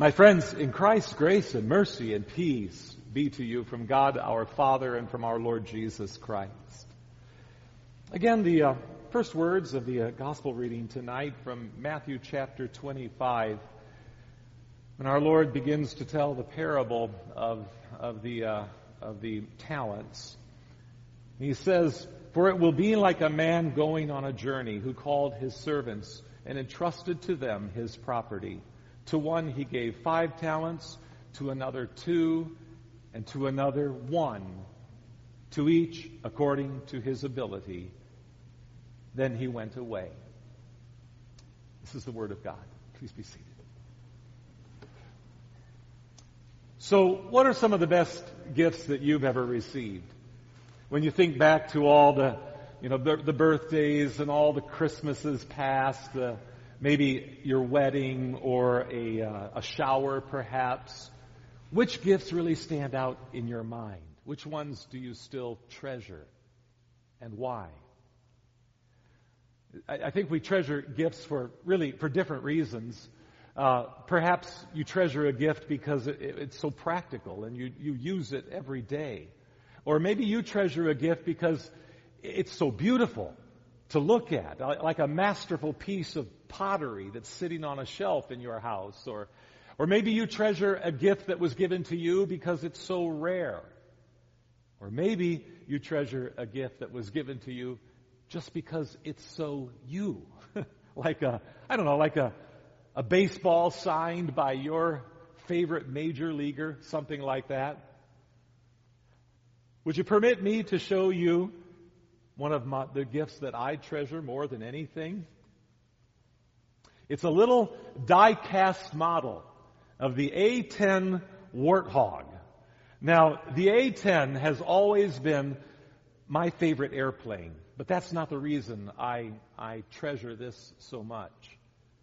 My friends, in Christ, grace and mercy and peace be to you from God our Father and from our Lord Jesus Christ. Again, the first words of the gospel reading tonight from Matthew chapter 25, when our Lord begins to tell the parable of the talents. He says, "For it will be like a man going on a journey who called his servants and entrusted to them his property. To one he gave 5 talents, to another 2, and to another 1, to each according to his ability. Then he went away." This is the word of God. Please be seated. So, what are some of the best gifts that you've ever received? When you think back to all the birthdays and all the Christmases past, maybe your wedding or a shower perhaps, which gifts really stand out in your mind? Which ones do you still treasure, and why? I think we treasure gifts for different reasons. Perhaps you treasure a gift because it's so practical and you use it every day. Or maybe you treasure a gift because it's so beautiful to look at, like a masterful piece of pottery that's sitting on a shelf in your house. Or maybe you treasure a gift that was given to you because it's so rare. Or maybe you treasure a gift that was given to you just because it's so you. like a baseball signed by your favorite major leaguer, something like that. Would you permit me to show you one of the gifts that I treasure more than anything? It's a little die-cast model of the A-10 Warthog. Now, the A-10 has always been my favorite airplane, but that's not the reason I treasure this so much.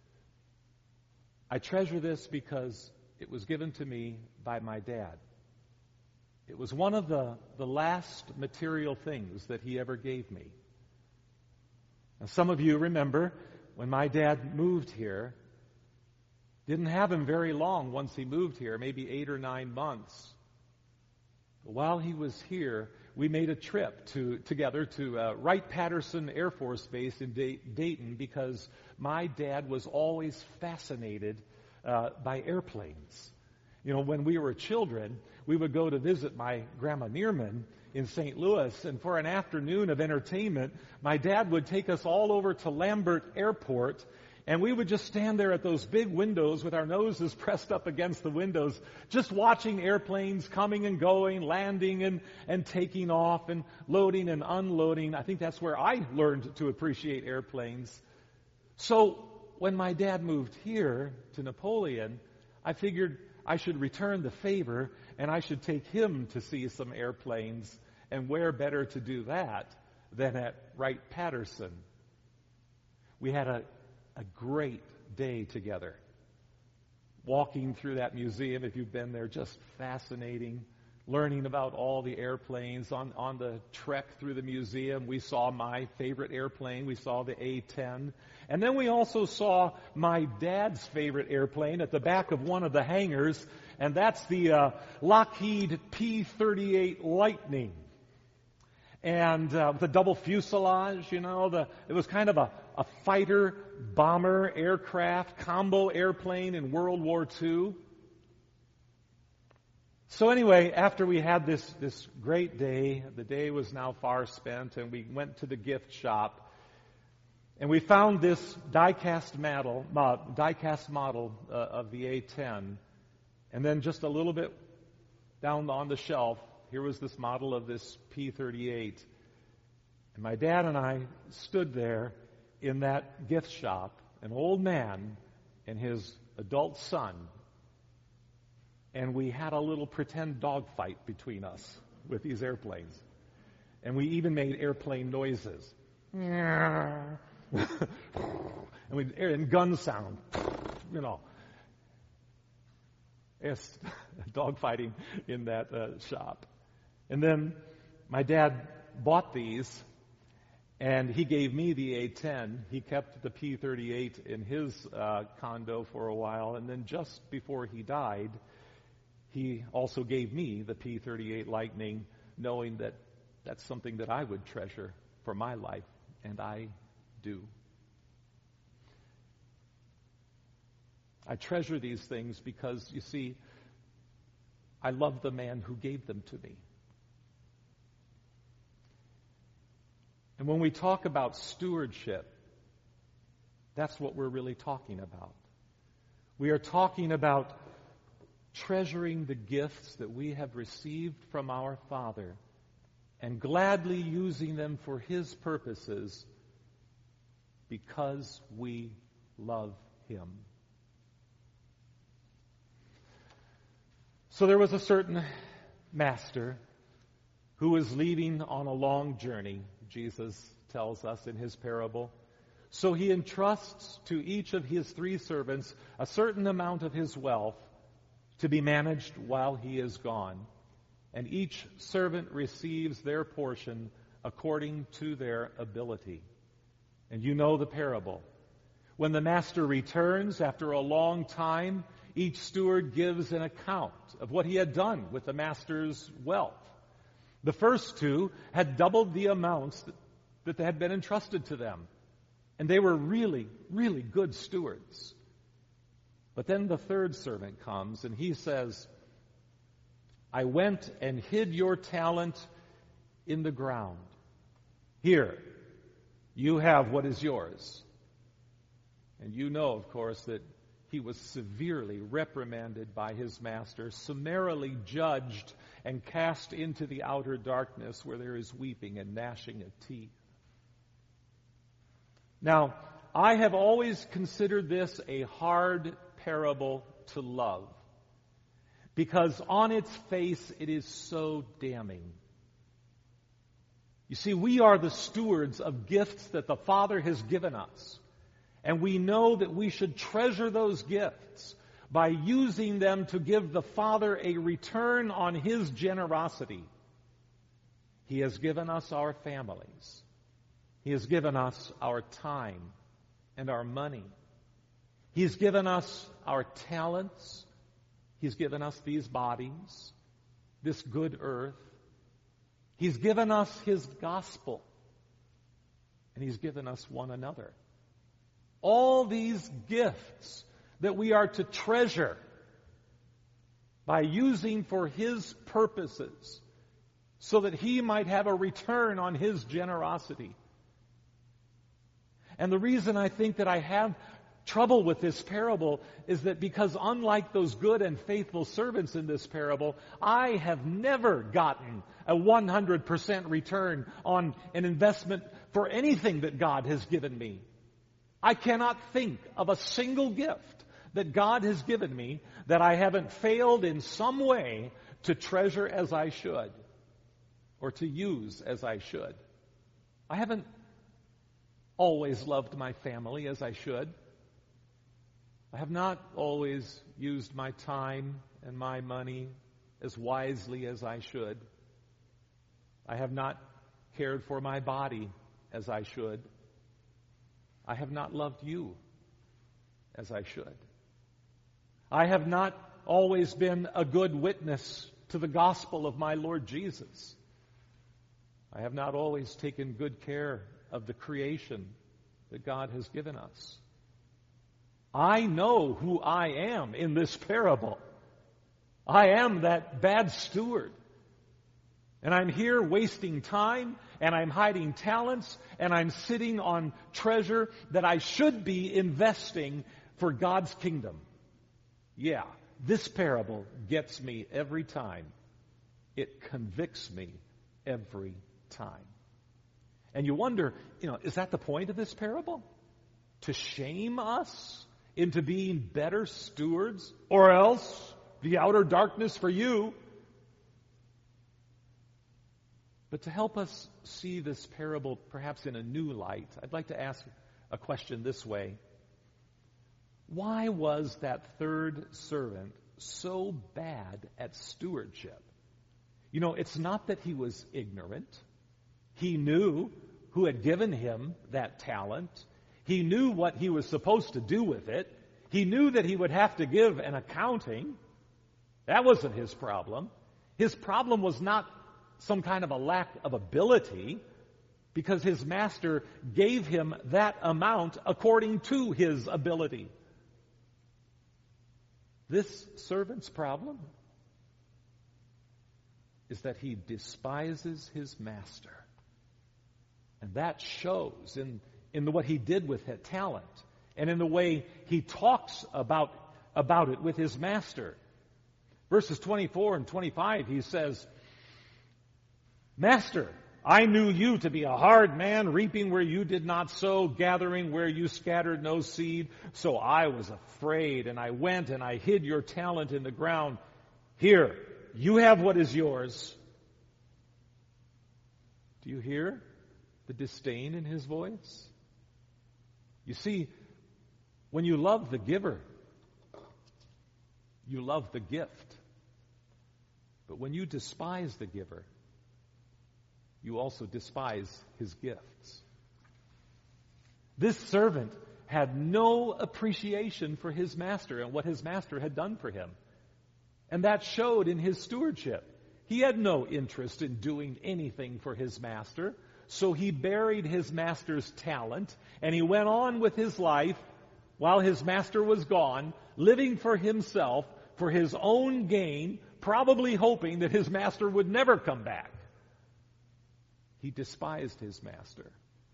I treasure this because it was given to me by my dad. It was one of the last material things that he ever gave me. Now, some of you remember when my dad moved here, didn't have him very long once he moved here, maybe 8 or 9 months. But while he was here, we made a trip together to Wright-Patterson Air Force Base in Dayton because my dad was always fascinated by airplanes. You know, when we were children, we would go to visit my grandma Neerman in St. Louis, and for an afternoon of entertainment, my dad would take us all over to Lambert Airport, and we would just stand there at those big windows with our noses pressed up against the windows, just watching airplanes coming and going, landing and taking off, and loading and unloading. I think that's where I learned to appreciate airplanes. So when my dad moved here to Napoleon, I figured I should return the favor, and I should take him to see some airplanes, and where better to do that than at Wright-Patterson. We had a great day together. Walking through that museum, if you've been there, just fascinating. Learning about all the airplanes. On the trek through the museum, we saw my favorite airplane. We saw the A-10. And then we also saw my dad's favorite airplane at the back of one of the hangars, and that's the Lockheed P-38 Lightning. And the double fuselage, it was kind of a fighter bomber aircraft, combo airplane in World War II. So anyway, after we had this great day, the day was now far spent, and we went to the gift shop, and we found this die-cast model of the A-10, and then just a little bit down on the shelf, here was this model of this P-38. And my dad and I stood there in that gift shop, an old man and his adult son, and we had a little pretend dogfight between us with these airplanes. And we even made airplane noises. And gun sound. Yes, dogfighting in that shop. And then my dad bought these, And he gave me the A10. He kept the P38 in his condo for a while, and then just before he died, he also gave me the P38 Lightning, knowing that that's something that I would treasure for my life, and I do. I treasure these things because, you see, I love the man who gave them to me. And when we talk about stewardship, that's what we're really talking about. We are talking about treasuring the gifts that we have received from our Father and gladly using them for His purposes because we love Him. So there was a certain master who was leaving on a long journey, Jesus tells us in his parable. So he entrusts to each of his 3 servants a certain amount of his wealth to be managed while he is gone. And each servant receives their portion according to their ability. And you know the parable. When the master returns after a long time, each steward gives an account of what he had done with the master's wealth. The first 2 had doubled the amounts that had been entrusted to them. And they were really, really good stewards. But then the 3rd servant comes and he says, I went and hid your talent in the ground. Here, you have what is yours. And you know, of course, that he was severely reprimanded by his master, summarily judged, and cast into the outer darkness where there is weeping and gnashing of teeth. Now, I have always considered this a hard parable to love, because on its face it is so damning. You see, we are the stewards of gifts that the Father has given us. And we know that we should treasure those gifts by using them to give the Father a return on His generosity. He has given us our families. He has given us our time and our money. He's given us our talents. He's given us these bodies, this good earth. He's given us His gospel. And He's given us one another. All these gifts that we are to treasure by using for His purposes so that He might have a return on His generosity. And the reason I think that I have trouble with this parable is that because unlike those good and faithful servants in this parable, I have never gotten a 100% return on an investment for anything that God has given me. I cannot think of a single gift that God has given me that I haven't failed in some way to treasure as I should or to use as I should. I haven't always loved my family as I should. I have not always used my time and my money as wisely as I should. I have not cared for my body as I should. I have not loved you as I should. I have not always been a good witness to the gospel of my Lord Jesus. I have not always taken good care of the creation that God has given us. I know who I am in this parable. I am that bad steward. And I'm here wasting time, and I'm hiding talents, and I'm sitting on treasure that I should be investing for God's kingdom. Yeah, this parable gets me every time. It convicts me every time. And you wonder, is that the point of this parable? To shame us into being better stewards, or else the outer darkness for you? But to help us see this parable perhaps in a new light, I'd like to ask a question this way. Why was that 3rd servant so bad at stewardship? It's not that he was ignorant. He knew who had given him that talent. He knew what he was supposed to do with it. He knew that he would have to give an accounting. That wasn't his problem. His problem was not some kind of a lack of ability, because his master gave him that amount according to his ability. This servant's problem is that he despises his master. And that shows in what he did with that talent and in the way he talks about it with his master. Verses 24 and 25, he says, "Master, I knew you to be a hard man, reaping where you did not sow, gathering where you scattered no seed. So I was afraid, and I went and I hid your talent in the ground. Here, you have what is yours." Do you hear the disdain in his voice? You see, when you love the giver, you love the gift. But when you despise the giver, you also despise his gifts. This servant had no appreciation for his master and what his master had done for him. And that showed in his stewardship. He had no interest in doing anything for his master, so he buried his master's talent, and he went on with his life while his master was gone, living for himself, for his own gain, probably hoping that his master would never come back. He despised his master.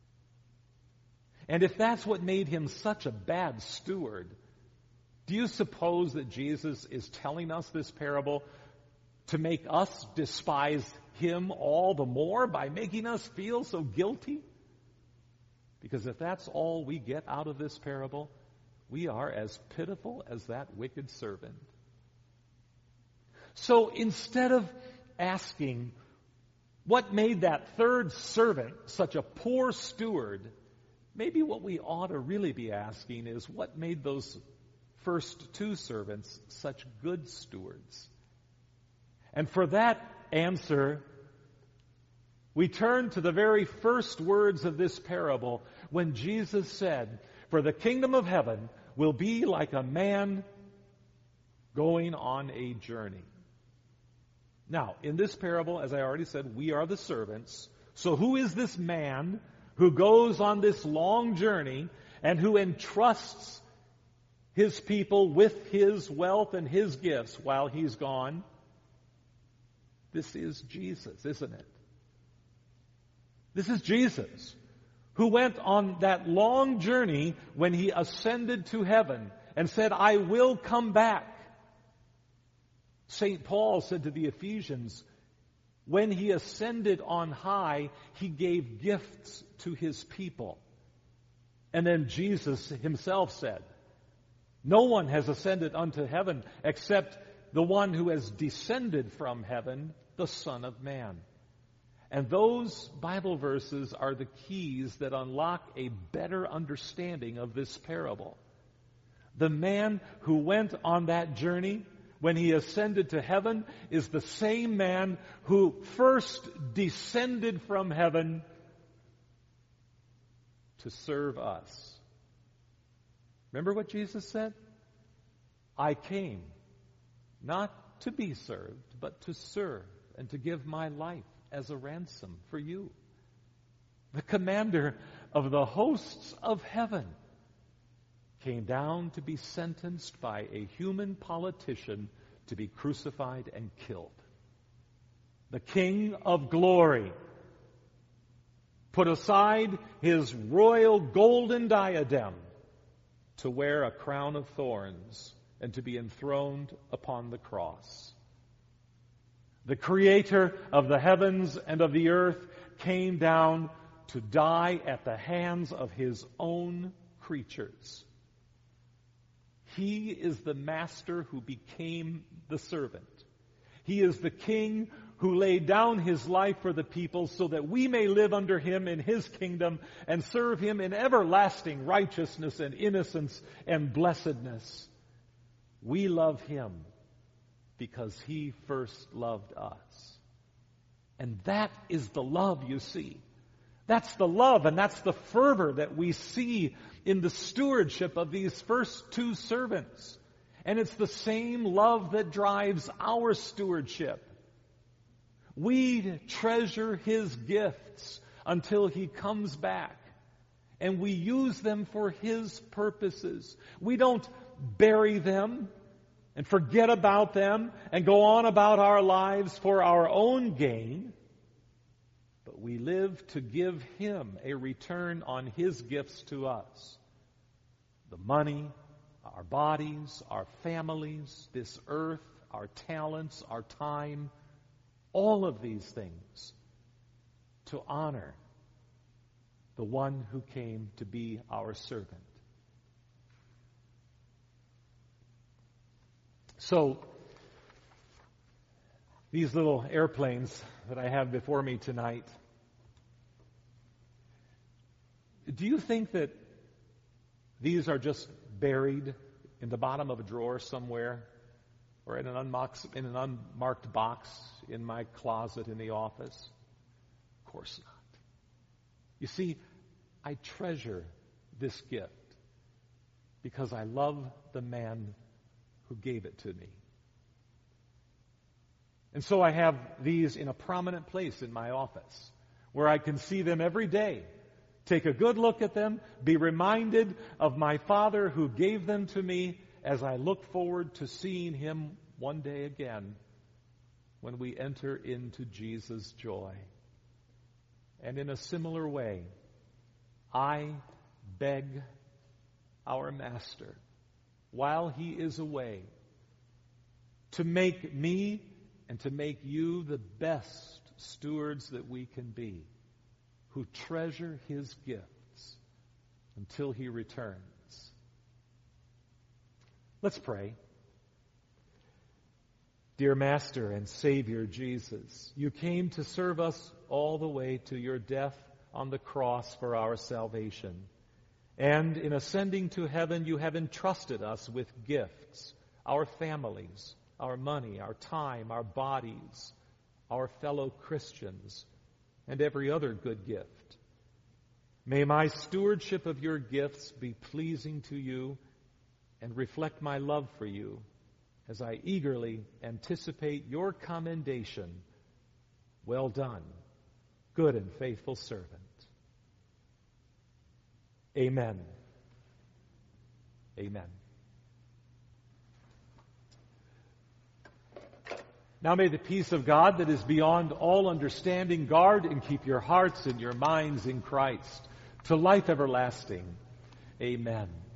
And if that's what made him such a bad steward, do you suppose that Jesus is telling us this parable to make us despise him all the more by making us feel so guilty? Because if that's all we get out of this parable, we are as pitiful as that wicked servant. So instead of asking what made that third servant such a poor steward, maybe what we ought to really be asking is what made those first two servants such good stewards? And for that answer, we turn to the very first words of this parable when Jesus said, "For the kingdom of heaven will be like a man going on a journey." Now, in this parable, as I already said, we are the servants. So who is this man who goes on this long journey and who entrusts his people with his wealth and his gifts while he's gone? This is Jesus, isn't it? This is Jesus who went on that long journey when he ascended to heaven and said, "I will come back." St. Paul said to the Ephesians, when he ascended on high, he gave gifts to his people. And then Jesus himself said, "No one has ascended unto heaven except the one who has descended from heaven, the Son of Man." And those Bible verses are the keys that unlock a better understanding of this parable. The man who went on that journey when he ascended to heaven is the same man who first descended from heaven to serve us. Remember what Jesus said? "I came not to be served, but to serve and to give my life as a ransom for you." The commander of the hosts of heaven came down to be sentenced by a human politician to be crucified and killed. The King of glory put aside his royal golden diadem to wear a crown of thorns and to be enthroned upon the cross. The Creator of the heavens and of the earth came down to die at the hands of his own creatures. He is the master who became the servant. He is the king who laid down his life for the people so that we may live under him in his kingdom and serve him in everlasting righteousness and innocence and blessedness. We love him because he first loved us. And that is the love, you see, That's the love and that's the fervor that we see in the stewardship of these first two servants. And it's the same love that drives our stewardship. We treasure His gifts until He comes back. And we use them for His purposes. We don't bury them and forget about them and go on about our lives for our own gain. But we live to give Him a return on His gifts to us. The money, our bodies, our families, this earth, our talents, our time, all of these things to honor the one who came to be our servant. So, these little airplanes that I have before me tonight, do you think that these are just buried in the bottom of a drawer somewhere or in an unmarked box in my closet in the office? Of course not. You see, I treasure this gift because I love the man who gave it to me. And so I have these in a prominent place in my office where I can see them every day, take a good look at them, be reminded of my Father who gave them to me as I look forward to seeing Him one day again when we enter into Jesus' joy. And in a similar way, I beg our Master, while He is away, to make me and to make you the best stewards that we can be, who treasure His gifts until He returns. Let's pray. Dear Master and Savior Jesus, you came to serve us all the way to your death on the cross for our salvation. And in ascending to heaven, you have entrusted us with gifts, our families, our money, our time, our bodies, our fellow Christians, and every other good gift. May my stewardship of your gifts be pleasing to you and reflect my love for you as I eagerly anticipate your commendation. Well done, good and faithful servant. Amen. Amen. Now may the peace of God that is beyond all understanding guard and keep your hearts and your minds in Christ to life everlasting. Amen.